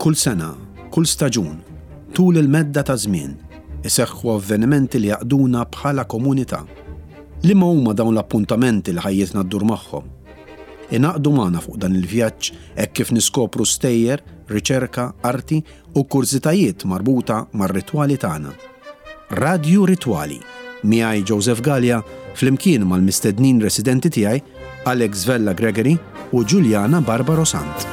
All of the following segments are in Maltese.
Kull sena, kull staġun, tul il-medda ta' żmien, iseħħu avvenimenti li jaqduna bħala komunità. Liema huma dawn l-appuntamenti li ħajjitna ddur magħhom. Inaqdu magħna fuq dan il-vjaġġ hekk kif niskopru stejjer, riċerka, arti u kurzitajiet marbuta mar-ritwali tagħna. Radio Ritwali, miegħi Joseph Gallia flimkien mal-mistednin residenti tiegħi Alex Vella Gregory u Giuliana Barbaro Sant.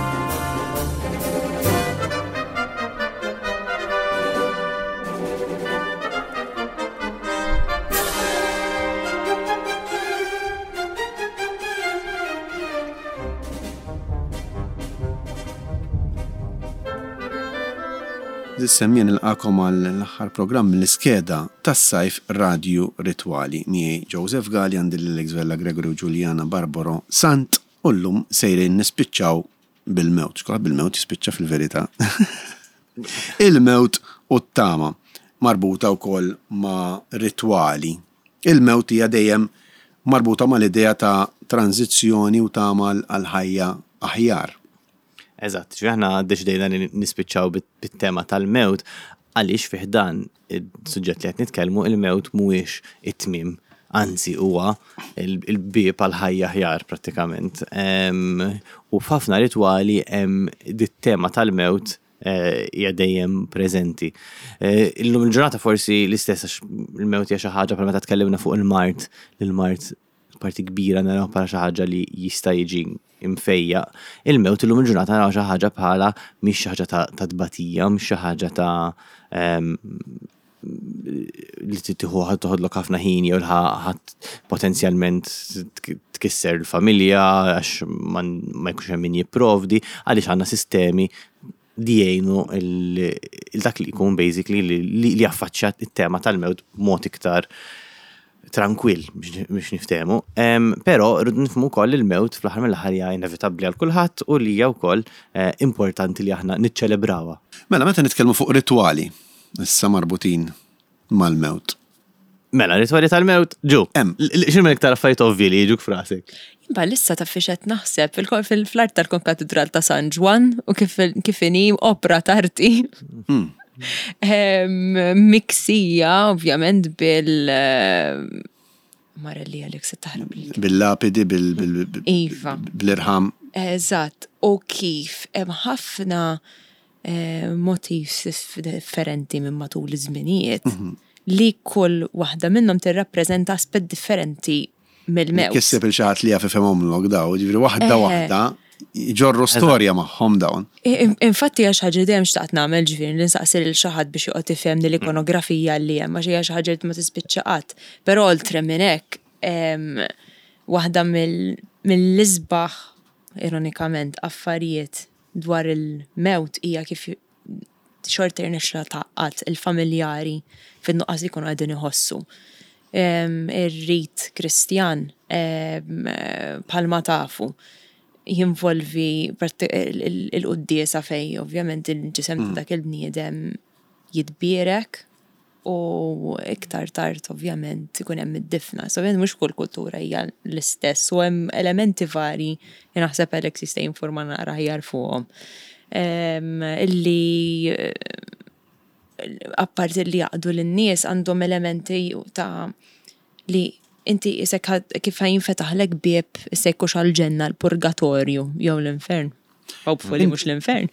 Semmien il-qakom għall-aħħar programm l-iskeda tas-sajf Radio Ritwali miegħi Joseph Gallia għandi Alex Vella Gregory u Giuliana Barbaro Sant u llum sejrin nispiċċaw bil-mewt. Xkolla bil-mewt jispiċċa fil-verità. Il-mewt u t-tama marbuta wkoll ma' ritwali. Il-mewt hija dejjem marbuta mal-idea ta' tranzizzjoni u tama għal-ħajja aħjar. Eżatt, aħna deċidejna nispiċċaw bit-tema tal-mewt għaliex fih dan il-suġġett li qed nitkellmu il-mewt mhuwiex it-tmiem, anzi huwa il-bieb għal ħajja aħjar prattikament. U f'ħafna ritwali hemm dit-tema tal-mewt hija dejjem preżenti. Illum il-ġurnata forsi l-istess il-mewt hija xi ħaġa bħal meta tkellimna fuq il-Mart, l-Mart parti kbira naraw bħala xi ġa li jista' jiġi imfejja. Il-mewt illum il-ġurnata naraw xi ħaġa bħala mhix xi ħaġa ta' tbatija, mhix xi ħaġa ta' li toħodlok ħafna ħin jew ħadd potenzjalment tkisser il-familja għax ma jkunx hemm min jipprovdi għaliex għandna sistemi li jgħinu dak li jkun basically li jaffaċċja it-tema tal-mewt b'mod iktar tranquill biex niftehmu. Però rridu nifhmu wkoll il-mewt fl-aħħar mill-aħħar hija inevitabbli għal kulħadd u li hija wkoll importanti li aħna niċċelebrawha. Mela meta nitkellmu fuq ritwali issa marbutin mal-mewt. Mela ritwali tal-mewt ġu. X'inhu iktar affarijiet ovvji li jiġuk f'rasek? Lissa ta' fixet naħseb fil-art tal-Konkatedral ta' San Juan u kif inhi opra tarti. Miksija ovvjament Marelli għalek se taħrab bil-lapidi, Iva. bil-irħam. Eżatt, u kif hemm ħafna motifs differenti minn matul iż-żminijiet li kull waħda minnhom tirrappreżenta aspett differenti mill-mewt. Kisseb il-xaħat li jafifhomlok daw, ġifri waħda ġorru storja magħhom dawn. Infatti għax ħaġa dejjem xtaqt nagħmel ġifieri li nsaqsi lil xi ħadd biex joqgħod ifhem l-ikonografija li hemm għax hija xi ħaġa li ma tispiċċa qatt. Però oltre minn hekk waħda mill-isbaħ ironikament affarijiet dwar il-mewt hija kif xorta jirnexxa taqqat il-familjari fin-nuqqas li jkunu qegħdin iħossu. Ir-rit Kristjan bħalma tafu jinvolvi il-quddiesa fej ovvjament il-ġisem ta' dak il-bniedem jitbierek u iktar tard ovvjament ikun hemm id-difna. So ovvjament mhux kull kultura hija l-istess u hemm elementi vari li naħseb Alex jista' jinforma naqra ħjar fuqhom. Illi apparti li jaqdu lin-nies għandhom elementi ta' li inti isek kif jinfetaħlek bieb isekkux għal-ġenna l-purgatorju jew l-infern. Hopefully mhux l-infern.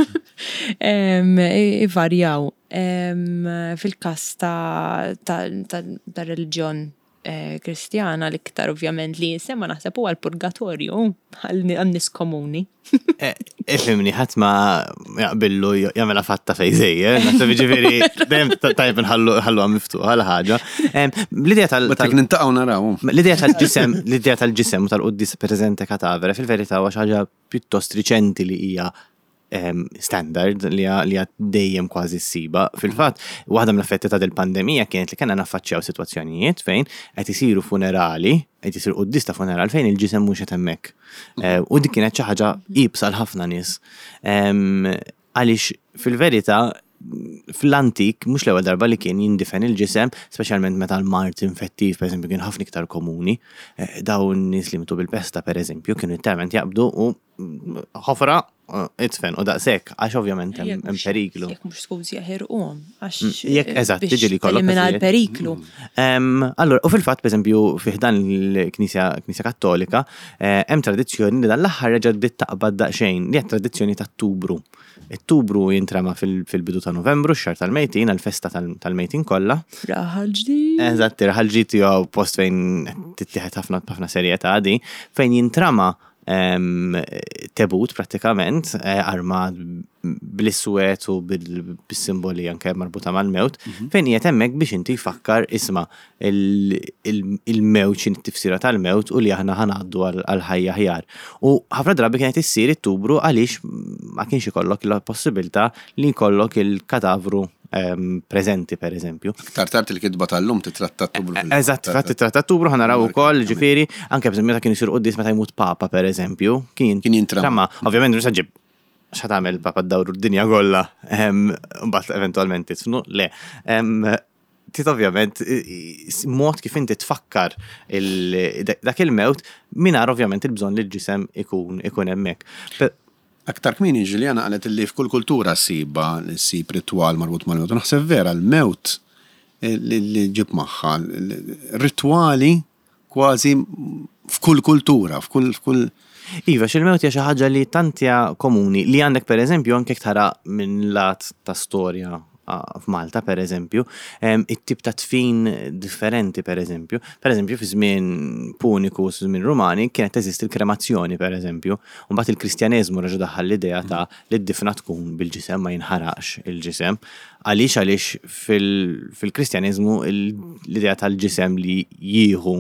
Ivarjaw. Fil-każ ta' reliġjon Kristjana l-iktar ovvjament li jinsemma naħseb huwa l-purgatorju għan-nies komuni. Ifhimni ħadd ma jaqbillu jagħmilha fatta fejn żejjer, naħseb jiġifieri dejjem tajb nħalluha miftuħa l ħaġa. L-idea nintaqgħu naraw. L-idea tal-ġisem u tal-qudies preżenti kadavere fil-verità huwa xi ħaġa pjuttost riċenti li hija standard li hija dejjem kważi ssiba. Fil-fatt, waħda mill-effetti ta' del-pandemija kienet li kellna naffaċċjaw sitwazzjonijiet fejn qed isiru funerali, qed isir qudies ta' funeral fejn il-ġisem mhux qed hemmhekk. U dik kienet xi ħaġa qibsa l ħafna nies. Għaliex fil-verità fl-antik mhux l-ewwel darba li kien jindifen il-ġisem, speċjalment meta l-mart infettiv pereżempju kien ħafna iktar komuni. Dawn nies li mitu bil-pesta pereżempju kienu itterment jaqbdu u ħofra itfen, u daqshekk, għax ovvjament hemm periklu. Jekk mhux skużi jaħirquhom għax Jekk eżatt tiġi li kollok. Elimina l-periklu. Allora, u fil-fatt pereżempju fih dan il-Knisja Kattolika hemm tradizzjoni li dan l-aħħar reġa' taqbad daqsxejn li hija tradizzjoni ta' Ottubru. Ottubru jintrema fil-bidu ta' Novembru, x-xahar tal-mejtin, għal-festa tal-mejtin kollha. Raħal ġdid. Eżatt, raħal ġdid jew post fejn tittieħed ħafna serjetà di, fejn jintrama tebut pratikament armad bl-iswed u bil-simboli anke marbuta mal-mewt, fejn qiegħed hemmhekk biex inti jfakkar isma' il-mewt x'in tifsira tal-mewt u li aħna ħanaddu għal-ħajja ħjar. U ħafna drabi kienet issir Ottubru għaliex ma kienx ikollok il-possibilità li jkollok il-kadavru prezenti per eżempju. Tart il-kidba tal-lum titratta Ottubru. Eżatt, fatt titratta Ottubru ħanaraw ukoll ġifieri anke b'eżempju meta kien isir qudies meta jmut Papa per eżempju, kien jintrama. Ovvjament mhux ġib x'ħatamel Papa ddawru d-dinja kollha, mbagħad eventwalment tisnu, le. Tit ovvjament mod kif inti tfakkar dak il-mewt mingħajr ovvjament il-bżonn li l-ġisem ikun hemmhekk. Aktar kmini Ġuljana qalet li f'kull kultura ssib ritwal marbut mal-mewt. Naħseb vera l-mewt li ġib magħha ritwali kważi f'kull kultura, f'kull Iva, xil-mewt hija xi ħaġa li tantja komuni li għandek pereżempju anke tara minn lat ta' storja f'Malta pereżempju, it-tip ta' tfin differenti pereżempju. Pereżempju fi żmien Puniku u żmien Rumani kienet teżisti l-kremazzjoni pereżempju, u mbagħad il-Kristjaneżmu reġa' daħħal l-idea ta' li d-difna tkun bil-ġisem ma jinħaraqx il-ġisem. Għaliex fil-Kristjaneżmu l-idea tal-ġisem li jieħu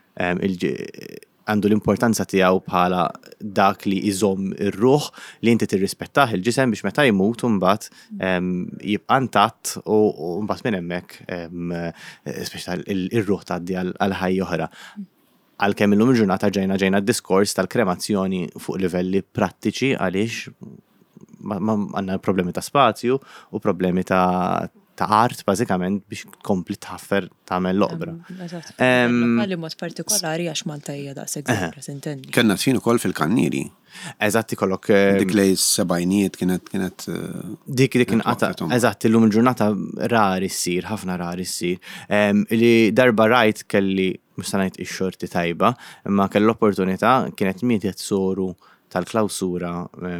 għandu l-importanza tiegħu bħala dak li iżomm ir-ruħ li inti tirrispettah il-ġisem biex meta jmut mbagħad jibqa' intatt u mbagħad minn hemmhekk speċjal ir-ruħ tgħaddi għal ħajja oħra. Għalkemm illum il-ġurnata ġejna d-diskors tal-kremazzjoni fuq livelli prattiċi għaliex għandna problemi ta' spazju u problemi ta' art bażikament biex kompli tħaffer tagħmel l-oqbra. Lokali mod partikolari għax Malta hija daqshekk żgħira s'intendi. Kellna tfin ukoll fil-Kanniri. Eżatt ikollok dik lej sebgħinijiet kienet dik inqata' eżatt illum il-ġurnata rari ssir, ħafna rari ssir. Li darba rajt kelli mhux se ngħid ix-xorti tajba, imma kelli l-opportunità kienet miet soru tal-klawsura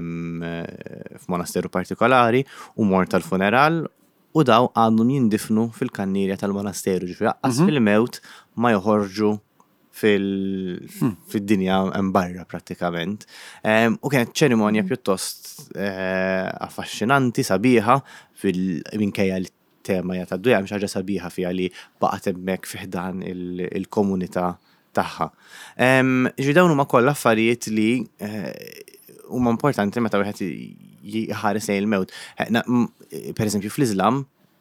f'monasteru partikolari u mort tal-funeral u daw għandhom jindifnu fil-kannirja tal-monasteru ġifri għas fil-mewt ma joħorġu fil-dinja barra pratikament. U kienet ċerimonja pjuttost affaxxinanti, sabiħa minkejja l-tema jatadduja mx ħaġa sabiħa fija li baqgħet hemmhekk fiħdan il-komunità tagħha. Ġi dawn huma kollha affarijiet li huma importanti meta wieħed jħares lejn il-mewt. Per eżempju fl-Iżlam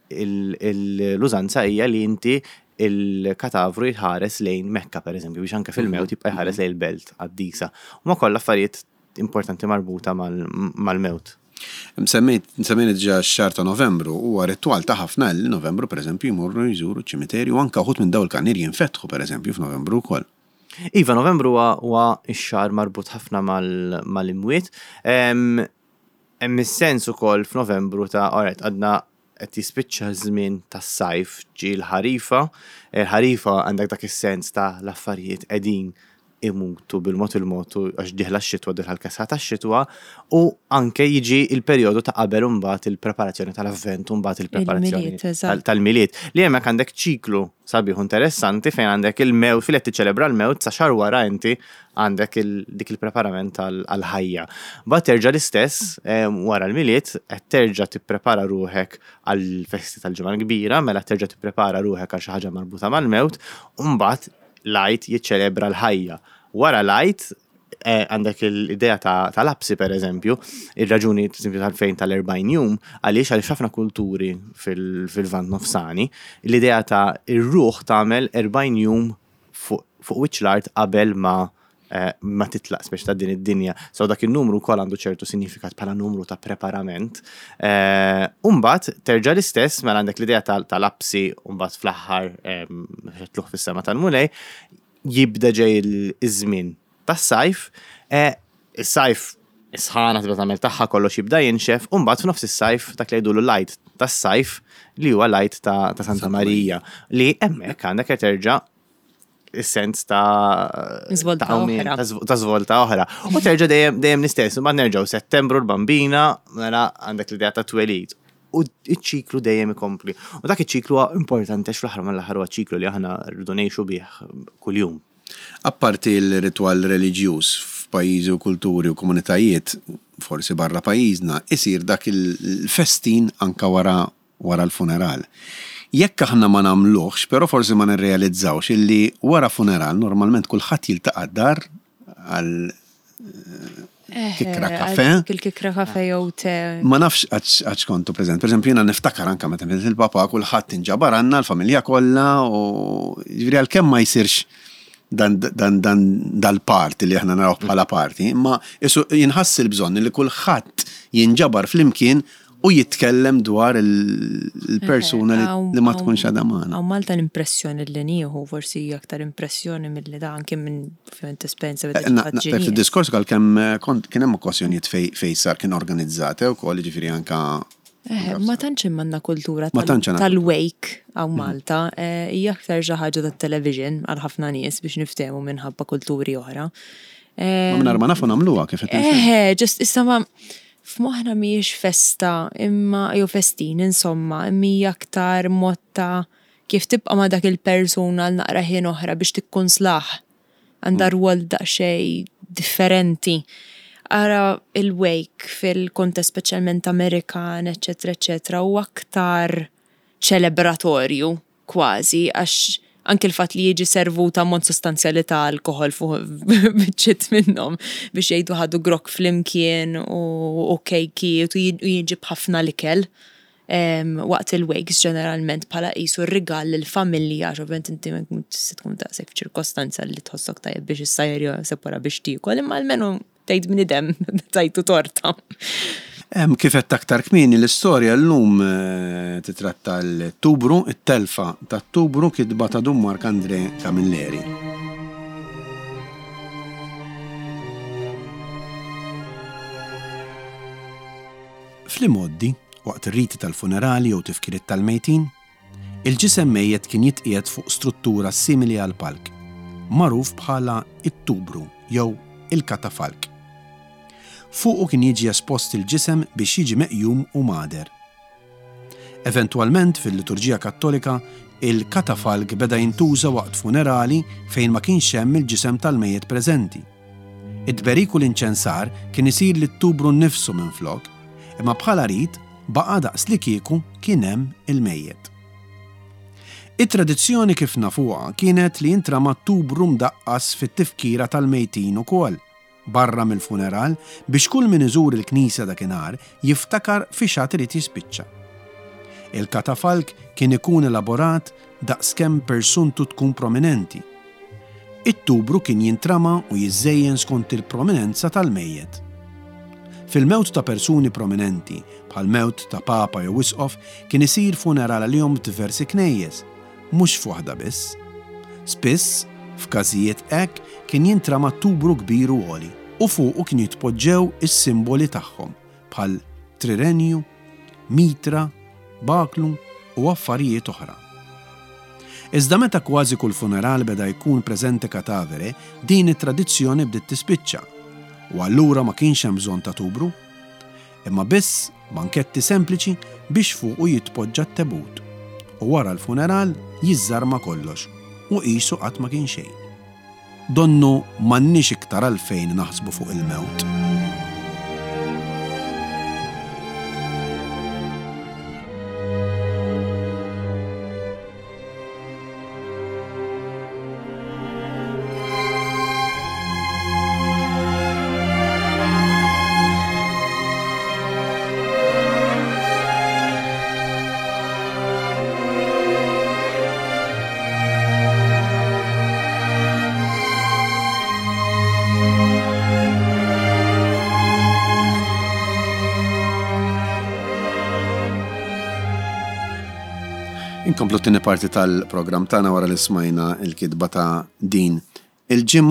l-użanza hija li inti il-katavru jħares lejn Mekka per eżempju biex anke fil-mewt jibqa' jħares lejn il-belt għad-disa. Huma kollha affarijiet importanti marbuta mal-mewt. Semmejt ġa x-xahar ta' Novembru huwa ritwal ta' ħafna li Novembru pereżempju jmorru jżuru ċ-ċimiterju u anke wħud minn dawn il-kanniri jinfetħu pereżempju f'Novembru wkoll. Iva, Novembru huwa x-xahar marbut ħafna mal-imwiet. Hemm is-sens ukoll f'Novembru ta' oret għadna qed jispiċċa żmien tas-sajf ġie l-ħarifa. Il-ħarifa għandek dak is-sens ta' l-affarijiet qegħdin imutu bil-mod il-motu għax diħla x-xitwa diħla l-kasa ta' x-xitwa u anke jiġi il-perjodu ta' qabel mbagħad il-preparazzjoni tal-avvent u mbagħad il-preparazzjoni tal-miliet. Li hemmhekk għandek ċiklu sabiħ interessanti fejn għandek il-mewt fil qed tiċċelebra l-mewt sa xahar wara inti għandek dik il-preparament għall-ħajja. Bad terġa' l-istess wara l-miliet qed terġa' tipprepara ruħek għall-festi tal-ġimgħa l-kbira, mela terġa' tipprepara ruħek għal xi ħaġa marbuta mal-mewt u mbagħad lajt jiċċelebra l-ħajja. Wara lajt għandek l-idea ta' lapsi per eżempju, ir-raġuni tal-fejn tal-40 jum, għaliex ħafna kulturi fil-Vant Nofsani, l-idea ta' ir-ruħ tagħmel 40 jum fuq wiċċ l-art qabel ma titlaq speċ ta' din id-dinja. So dak il-numru wkoll għandu ċertu sinifikat bħala numru ta' preparament. Mbagħad terġa' l-istess mela għandek l-idea tal-lapsi u mbagħad fl-aħħar tluħ fis-sema tal-mulej jibda ġej iż-żmien tas-sajf. Is-sajf isħana tibda tagħmel tagħha kollox jibda jinxef, u mbagħad f'nofs is-sajf dak li jgħidu l-lajt tas-sajf li huwa lajt ta' Santa Marija li hemmhekk għandek terġa' is-sens ta' żvolta oħra. U terġa' dejjem l-istess, u mbagħad nerġgħu Settembru l-bambina, mela għandek l-idea ta' twelid. U iċ-ċiklu dejjem ikompli. U dak iċ-ċiklu huwa importanti fl-aħħar mill-aħħar huwa ċiklu li aħna rridu ngħixu bih kuljum. Apparti l-ritwal reliġjuż f'pajjiżi u kulturi u komunitajiet, forsi barra pajjiżna, isir dak il-festin anka wara l-funeral. Jekk aħna ma nagħmluhx, però forsi ma nirrealizzawx illi wara funeral normalment kulħadd jiltaqa' d-dar għal kikra kafe. Il-kikra kafe jew te. Ma nafx għax kontu preżent. Per eżempju, jiena niftakar anke meta il-papa kulħadd inġabar għandna l-familja kollha u jiġri għalkemm ma jsirx dan dal-parti li aħna naraw bħala parti, imma jinħass il-bżonn li kulħadd jinġabar flimkien u jitkellem dwar il-persuna li ma tkunx għadha magħna. Għaw Malta l-impressjoni li nieħu forsi aktar impressjoni milli da anke minn fint esperienza Naqtef id-diskors kemm kien hemm okkażjonijiet fejn sar kien organizzati wkoll jiġifieri anke ma tantx manna kultura tal-wake għaw Malta, hija aktar xi ħaġa tat-television għal ħafna nies biex niftehmu minħabba kulturi oħra. Ma minn ma nafu nagħmluha kif qed. Ġust issa ma f'moħħna mhijiex festa imma jew festin insomma, hija aktar motta kif tibqa' ma' dak il-persuna l naqra ħin oħra biex tikkun slaħ. Għandha rwol daqsxejn differenti. Ara il-wake fil-kontest speċjalment Amerikan, eċetera, u aktar ċelebratorju kważi, għax anke l-fatt li jiġi servuta ammont sostanzjali ta' alkohol fuq biċċiet minnhom biex jgħidu ħadu grok flimkien u kejki u jiġi b'ħafna l-ikel. Waqt il-wakes ġeneralment bħala qisu r-rigal lill-familja, ovvjament inti se tkun daqshekk f'ċirkostanza li tħossok tajjeb biex issajjer separa biex tiekol, imma almenu tgħid min idem tajtu torta. Kif qed aktar kmieni l-istorja llum titratta l-Tubru, it-telfa tat-Tubru kitba ta' Dum Marc-André Camilleri. Fl-imoddi, waqt ir-riti tal-funerali jew tifkiriet tal-mejtin, il-ġisem mejjed kien jitqiegħed fuq struttura simili għal palk, magħruf bħala it-Tubru jew il-katafalk. Fuqu kien jiġi espost il-ġisem biex jiġi meqjum u mader. Eventwalment fil-liturġija Kattolika, il-katafalk beda jintuża waqt funerali fejn ma kienx hemm il-ġisem tal-mejjed preżenti. Id-beriku l-inċensar kien isir lit-Tubru nnifsu minflok, imma bħala rid baqa' daqs li kieku kien hemm il-mejjed. It-tradizzjoni kif nafuha kienet li jintrama Tubru mdaqqas fit-tifkira tal-mejtin ukoll, barra mill-funeral biex kull min iżur il-knisja dakinhar jiftakar fi xagħat irid jispiċċa. Il-katafalk kien ikun elaborat daqskemm persuntu tkun prominenti. It-Tubru kien jintrama u jiżżejjen skont il-prominenza tal-mejjed. Fil-mewt ta' persuni prominenti, bħal mewt ta' papa jew wisqof, kien isir funeral għalihom diversi knejjes, mhux f'waħda biss. Spiss, f'każijiet hekk kien jintrama Tubru kbir u għoli u fuqu kien jitpoġġew is-simboli tagħhom bħal trirenju, mitra, baklu u affarijiet oħra. Iżda meta kważi kull funeral beda jkun preżenti katavere, din it-tradizzjoni bdiet tispiċċa u allura ma kienx hemm bżonn ta' Tubru, imma biss banketti sempliċi biex fuqu jitpoġġa t-tebut u wara l-funeral jiżżarma kollox u qisu qatt ma kien xejn. Donnu m'għandniex iktar għalfejn naħsbu fuq il-mewt. Inkomplu t-tieni parti tal-programm tagħna wara li smajna l-kitba ta' din il-ġimgħa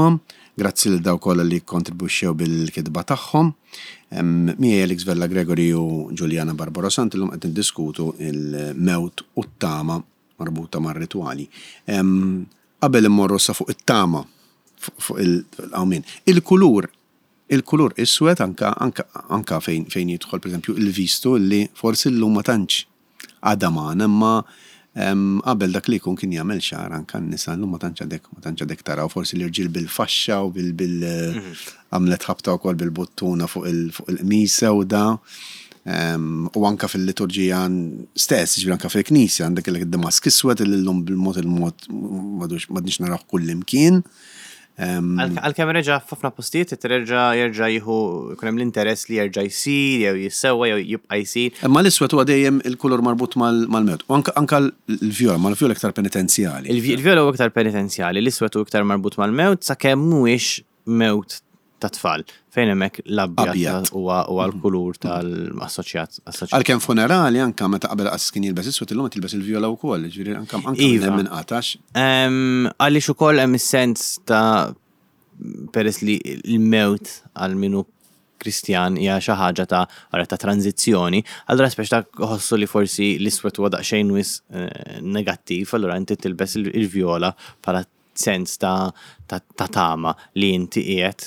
grazzi l daw kollha li kontribwixxew bil-kidba tagħhom. Mija Alex Vella Gregory u Giuliana Barbaro Sant illum qed niddiskutu il-mewt u t-tama marbuta mar-ritwali. Qabel immorru sa fuq it-tama fuq il-qawmin. Il-kulur iswed anka fejn jidħol pereżempju il-vistu li forsi llum ma tantx għadaman, imma qabel dak li jkun kien jagħmel xahar anke n-nisa llum ma tantx għadek taraw forsi l-irġiel bil-faxxa u għamlet ħabta wkoll bil-buttuna fuq il-qmis sewda u anke fil-liturġija stess, ġifieri anke fil-knisja għandek id-damask iswed illum bil-mod m'għadniex narawh kull imkien. Għal-kemm reġa' f'ħafna postijiet jerġa' jieħu jkun hemm l-interess li jerġa' jsir jew jissewwa jew jibqa' jsir. Imma l-iswed huwa dejjem il-kulur marbut mal-mewt. U anke l-vjola, ma l-vjola iktar penitenzjali. Il-vjola huwa iktar penitenzjali, l-iswed huwa iktar marbut mal-mewt sakemm mhuwiex mewt ta' tfal. Fejn hemmhekk l-abjad huwa l-kulur tal-assoċjat. Għalkemm funerali anke meta qabel qas kien jilbes iswed illum tilbes il-vjola wkoll, ġifieri anke minn qatax. Għaliex ukoll hemm is-sens ta' peress li l-mewt għal minu Kristjan hija xi ħaġa ta' tranzizzjoni, allura spex ta' ħossu li forsi l-iswed huwa daqsxejn wis negattiv, allura inti tilbes il-vjola bħala sens ta' tama li inti qiegħed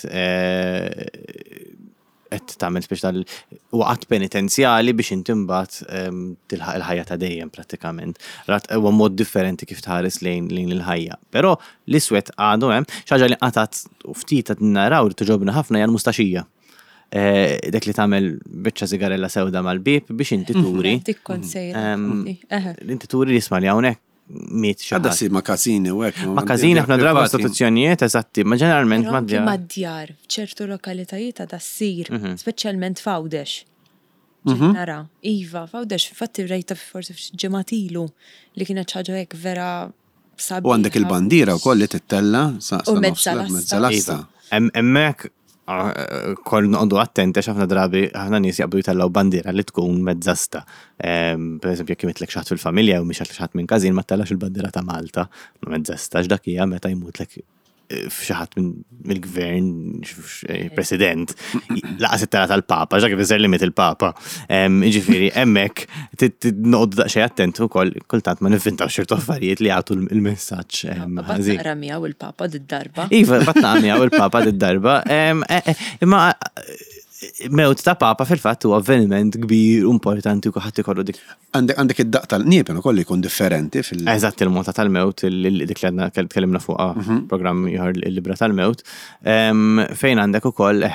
tagħmel spex waqt penitenzjali biex inti mbagħad tilħaq il-ħajja ta' dejjem prattikament. Huwa mod differenti kif tħares lejn il-ħajja. Però l-iswed għadu hemm xi ħaġa li qatat u ftit qed naraw li tiġobna ħafna hija l-mustaxija. Dak li tagħmel biċċa sigarella sewda mal-bib biex inti turi. Inti turi jisma' li hawnhekk miet xi ħadd issir magażini u hekk. Magażini ħafna drabi istituzzjonijiet eżatti, ma ġeneralment mad-djar f'ċertu lokalitajiet ta' ssir, speċjalment f'Għawdex. Nara, iva, f'Għawdex fatti rejta forsi f'ġematilu li kienet ħaġa hekk vera sabiħa. U għandek il-bandiera wkoll li tittella u mezzalasta. Hemmhekk kol noqdu attenti ħafna drabi ħafna nies jaqbdu jitellaw bandiera li tkun mezzasta. Per eżempju, jekk imitlek xaħat fil-familja u mhix xaħat minn każin ma tellax il-bandiera ta' Malta, mezzasta x'dak hija meta jmutlek f'xaħat mill-gvern, president, laqas it-tela tal-Papa, ġa kif iżer limit il-Papa. Ġifieri hemmhekk noqgħdu daqsxejn attent ukoll kultant ma nivvintaw xertu affarijiet li jagħtu il-messaġġ. Naqra miegħu il-Papa dit-darba. Iva, batna miegħu il-Papa dit-darba. Imma mewt ta' Papa fil-fatt huwa avveniment kbir importanti u ħadd ikollu dik. Għandek id-daq tal-qnieben ukoll jkun differenti Eżatt il-mota tal-mewt dik li għadna tkellimna fuqha programm ieħor il-libra tal-mewt, fejn għandek ukoll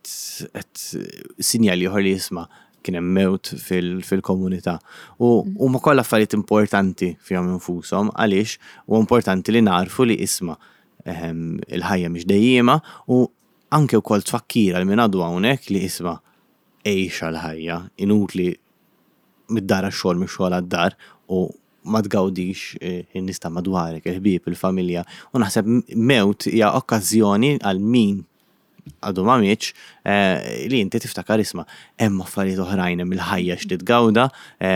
qed sinjal ieħor li jisma' kien hemm mewt fil-komunità. U ma kollha affarijiet importanti fihom infushom għaliex huwa importanti li narfu li isma' il-ħajja mhix dejjema u anke wkoll tfakkira li minn għadu hawnhekk li isma' għejxa l-ħajja inutli mid-dar għax-xogħol mix-xogħol għad-dar u ma tgawdix in-nies ta' madwarek, il-ħbieb, il-familja. U naħseb mewt hija okkażjoni għal min għadu ma mietx li inti tiftakar isma' hemm affarijiet oħrajn hemm il-ħajja x'titgawda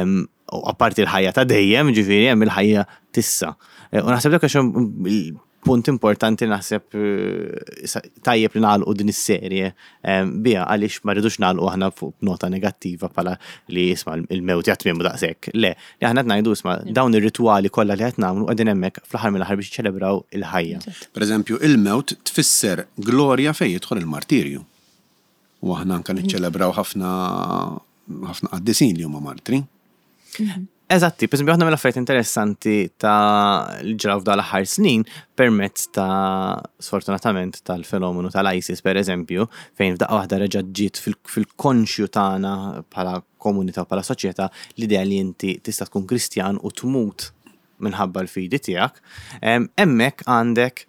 u apparti l-ħajja ta' dejjem, ġifieri hemm il-ħajja tissa. U naħseb dak għax punt importanti naħseb tajjeb li nagħlqu din is-serje biha għaliex ma rridux nagħlqu aħna fuq nota negattiva bħala li jisma' il-mewt jagħtmiem daqshekk. Le, li aħna qed ngħidu isma' dawn ir-ritwali kollha li qed nagħmlu qegħdin hemmhekk fl-aħħar mill-aħħar biex jiċċelebraw il-ħajja. Pereżempju, il-mewt tfisser glorja fejn jidħol il-martirju. U aħna anke niċċelebraw ħafna qaddisin li huma martri. Eżatti, per esempio, ħafna mill-affarijiet interessanti ta' li ġraw f'dal aħħar snin permezz ta' sfortunatament tal-fenomenu tal-ISIS, per eżempju, fejn f'daqqa waħda reġa' ġiet fil-konxju tagħna bħala komunità u bħala soċjetà l-idea li inti tista' tkun Kristjan u tmut minħabba l-fidi tiegħek. Hemmhekk għandek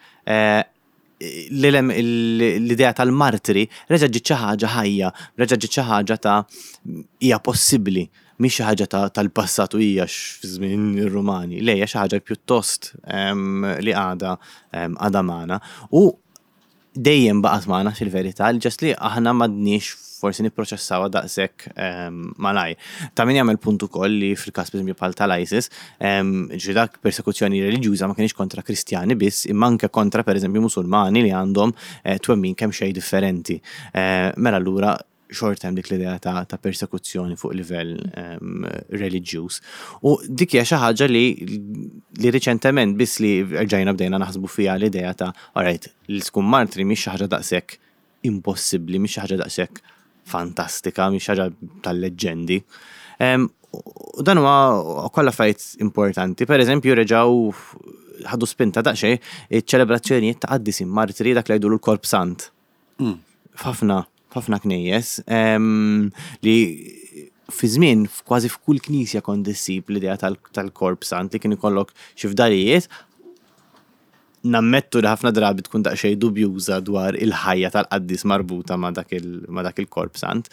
l-idea tal-martri reġa' ġiet xi ħaġa ħajja, reġa' ġiet xi ħaġa ta' hija possibbli. Mhix xi ħaġa tal-passat u hija f'żmien ir-Rumani, lejja xi ħaġa pjuttost li għadha magħna. U dejjem baqgħet magħna fil-verità, ġast li aħna m'għadniex forsi nipproċessawha daqshekk malaj. Ta' min jagħmel punt ukoll li fil-każ pereżempju bħal tal-ISIS, ġi dak persekuzzjoni reliġjuża ma kienx kontra Kristjani biss, imma anke kontra pereżempju Musulmani li għandhom twemmin kemm xejn differenti. Mela allura xort hemm dik l-idea ta' persekuzzjoni fuq livell reliġjuż. U dik hija xi ħaġa li riċentement biss li rġajna bdejna naħsbu fiha l-idea ta' alright, li tkun martri mhix xi ħaġa daqshekk impossibbli, mhix xi ħaġa daqshekk fantastika, mhix xi ħaġa tal-leġġendi. U dan huwa kollha affarijiet importanti. Pereżempju reġgħu ħadu spinta daqsxejn iċ-ċelebrazzjonijiet ta' qaddisin martri dak li jgħidulu l-Korb Sant. F'ħafna knejjes li fi żmien kważi f'kull knisja kont issib l-idea tal-Korb Sant li kien ikollok xi fdalijiet nammettu li ħafna drabi tkun daqsxejn dubjuża dwar il-ħajja tal-qaddis marbuta ma' dak il-Korb Sant.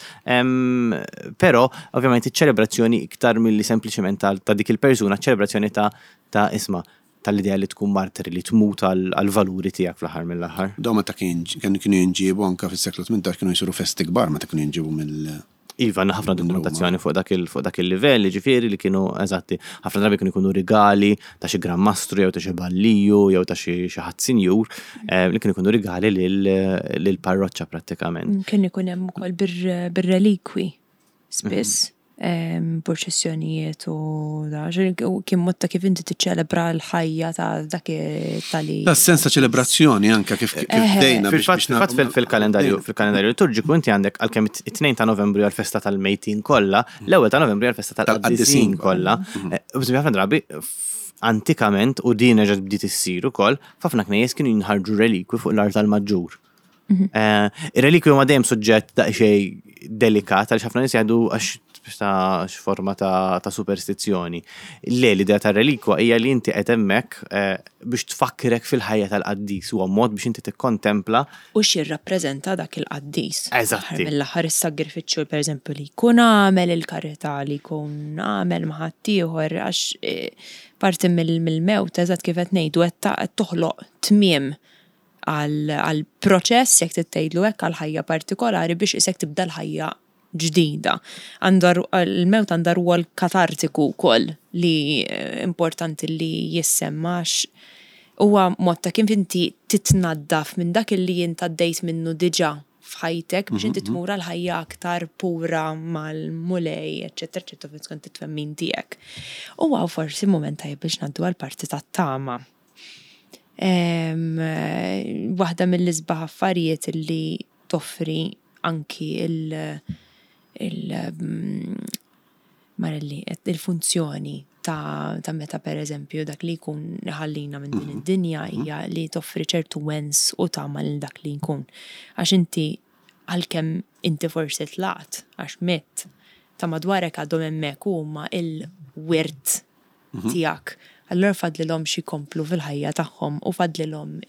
Però ovvjament iċ-ċelebrazzjoni iktar milli sempliċement ta' dik il-persuna, ċelebrazzjoni ta' isma' tal-idea li tkun martiri li tmut għal-valuri tiegħek fl-aħħar mill-aħħar. Daw meta kienu jinġibu anke fis-seklu 18 kienu jsiru festi kbar meta kienu jinġibu mill Iva, ħafna dokumentazzjoni fuq dak il-livell, ġifieri li kienu eżatti, ħafna drabi kienu jkunu rigali ta' xi Gran Mastru jew ta' xi Balliju jew ta' xi ħadd sinjur li kienu jkunu rigali lill-parroċċa prattikament. Kien ikun hemm ukoll bir-relikwi spiss. Proċessjonijiet u da, kien motta kif inti tiċċelebra l-ħajja ta' dak tal-li. Sens ta' ċelebrazzjoni anke kif dejna fil-fatt fil-kalendarju liturġiku inti għandek għalkemm it-2 ta' Novembru għal-festa tal-mejtin kollha, l-ewwel ta' Novembru għal-festa tal-qaddisin kollha. Ħafna drabi antikament u din ġad bdiet issir ukoll, f'ħafna knejjes kienu jinħarġu relikwi fuq l-art tal-Maġġur. Ir-relikwi huma dejjem suġġett daqsxejn delikat għaliex ħafna nies jgħidu għax ta' forma ta' superstizzjoni. L-idea ta' relikwa hija li inti qed hemmhekk biex tfakkrek fil-ħajja tal-qaddis huwa mod biex inti tikkontempla u x'jirrappreżenta dak il-qaddis. Eżatti. Mill-aħħar is-sagrifiċċju pereżempju li jkun għamel il-karità li jkun għamel ma' ħadd ieħor għax parti mill-mewt eżatt kif qed ngħidu qed toħloq tmiem għal proċess jekk titgħidlu hekk għal ħajja partikolari biex isek tibda l-ħajja ġdida. Il-mewt għandha rwol katartiku wkoll li importanti li jissemmax huwa mod ta' kif inti titnaddaf minn dak li jint għaddejt minnu diġà f'ħajtek biex inti tmur l-ħajja aktar pura mal-mulej, eċetera, eċetera, fejn tkun titfemmin tiegħek. Huwa forsi mument tajjeb biex ngħaddu għall-parti tat-tama. Waħda mill-isbaħ affarijiet li toffri anki il-funzjoni ta' meta per eżempju dak li jkun ħallina minn din id-dinja hija li toffri ċertu wens u tagħmel dak li jkun. Għax inti għalkemm inti forsi tlaqt għax mitt ta' madwarek għadhom hemmhekk huma il-wirt tiegħek. Allura fadlilhom xi jkomplu fil-ħajja tagħhom u fadlilhom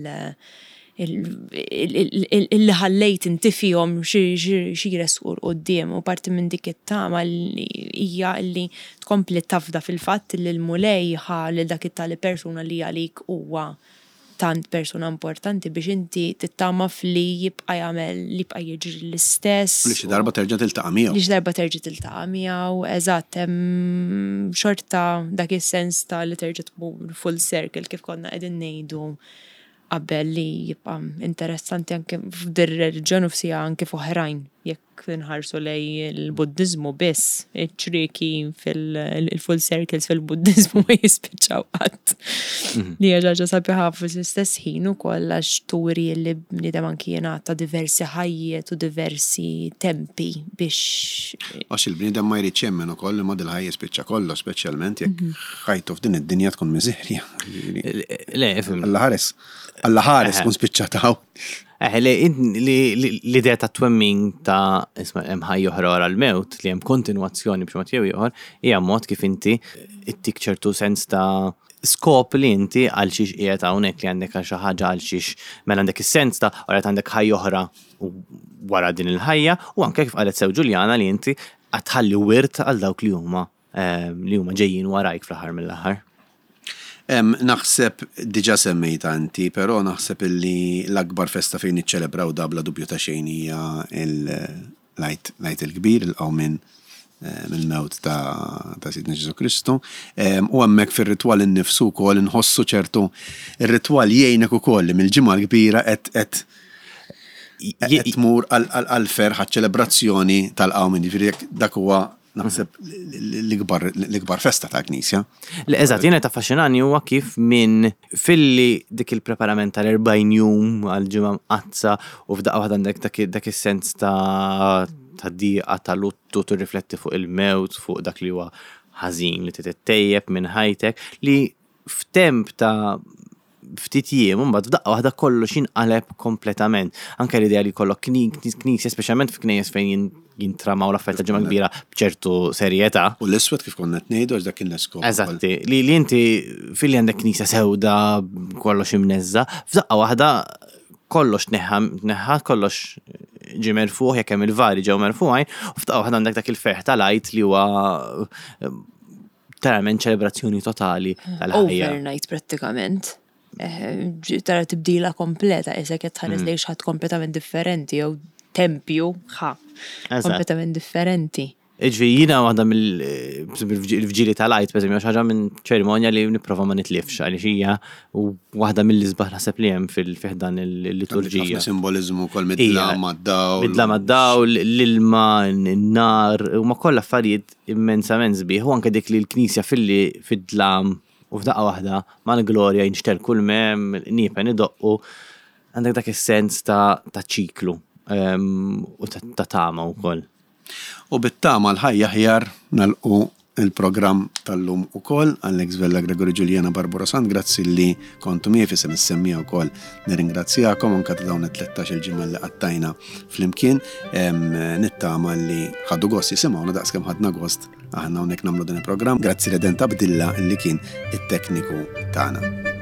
il ħallejt inti fihom xi jresqu qudiem u parti minn dik it-tama hija li tkompli tafda fil-fatt li l-mulej ħal dak it-tali persuna li għalik huwa tant persuna importanti biex inti tittama fli jibqa' jagħmel li jibqa' jiġri l-istess. Li xi darba terġa' tiltaqa' miegħu. Li xi darba terġa' tiltaqa' miegħu, eżatt hemm xorta dak is-sens ta' li terġa' tmur full circle kif konna qegħdin ngħidu qabel li jibqa' interessanti anke f'dir reliġjon u f'sija anke f'oħrajn jekk inħarsu lej il-Buddiżmu biss, iċ-ċrieki fil-full circles fil-Buddiżmu ma jispiċċaw qatt. Li hija ġaġa sabiħa fl-istess ħin ukoll għax turi li bniedem anke jingħata diversi ħajjiet u diversi tempi biex. Għax il-bniedem ma jrid jemmen ukoll li mod il-ħajja spiċċa kollu, speċjalment jekk ħajtu f'din id-dinja tkun miżerja. Le, ifhem. Alla ħares kun spiċċataw. L-idea ta' twemming ta' isma' hemm ħajja oħra wara l-mewt li hemm kontinwazzjoni b'xi mod jew ieħor hija mod kif inti ittik ċertu sens ta' skop li inti għal xiex qiegħed hawnhekk li għandek għal xi ħaġa għal xiex mela għandek is-sens ta' wara għandek ħajja oħra wara din il-ħajja u anke kif qalet sew Ġuljana li inti qed tħalli wirt għal dawk li huma ġejjin warajk fl-aħħar mill-aħħar. Naħseb diġa semmejta anti, però naħseb illi l-akbar festa fejn niċċelebraw da bla dubju ta' xejn hija l-Għid il-Kbir, il-qawmin mill-mewt ta' Sidna Ġesu Kristu. U hemmhekk fir-ritwal innifsu wkoll inħossu ċertu ir-ritwal jgħinek ukoll li mill-ġimgħa l-kbira qed tmur għal-ferħ ċelebrazzjoni tal-qawmin, jiġifieri dak huwa naħseb l-ikbar festa ta' Knisja. Eżatt, jiena ta' affaxxinani huwa kif minn filli dik il-preparament tal-40 jum għal-ġimgħa mqazza u f'daqqa waħda għandek dak is-sens ta' diqa ta' luttu tirrifletti fuq il-mewt, fuq dak li huwa ħażin li tittejjeb minn ħajtek li f'temp ta' ftit jiem, mbagħad f'daqqa waħda kollox jinqaleb kompletament. Anke l-idea li kollok knisja, speċjalment f'knejjes fejn jintramaw l-affarijiet ta' ġimgħa kbira b'ċertu serjetà. U l-iswed kif konna qed ngħidu għax dak kien l-iskop. Eżatti, li inti filli għandek knisja sewda kollox imneżza, f'daqqa waħda kollox tneħħa kollox ġie merfuħ jekk hemm il-vari ġew merfuħajn, u f'daqqa waħda għandek dak il-ferħ tal-għid li huwa verament ċelebrazzjoni totali tal-ħajja. Overnight prattikament. Tara tibdila kompleta, isek qed tħares lejn ħadd kompletament differenti jew tempju kompletament differenti. Jiena waħda mill-fġili tal-għajt, pereżempju, ħaġa minn ċerimonja li nipprova ma nitlifx għaliex hija waħda mill-isbaħ naħseb li hemm fil-fiħdan il-liturġija. Simbolizmu wkoll mid-dlam mad-dawl. Mid-dlam mad-dawl, l-ilma, n-nar, huma kollha affarijiet immensament sbieħ, u anke dik li l-Knisja fid-dlam u f'daqqa waħda mal-glorja jinxter kull mem, niepen idoqqu, għandek dak is-sens ta' ċiklu u ta' tama wkoll. U bit-tama l-ħajja ħjar nalqu il-programm tal-lum ukoll Alex Vella, Gregory Giuliana, Barbara Sant, grazzi li kontu miegħi fisem is-semmija wkoll nirringrazzjakom anke ta' dawn 13 il-ġimgħa li qattajna flimkien, nittama li ħaddu gost jisimgħuna daqskemm ħadna gost aħna hawnhekk nagħmlu din il-programm. Grazzi Redenta Bdilla li kien it-tekniku tagħna.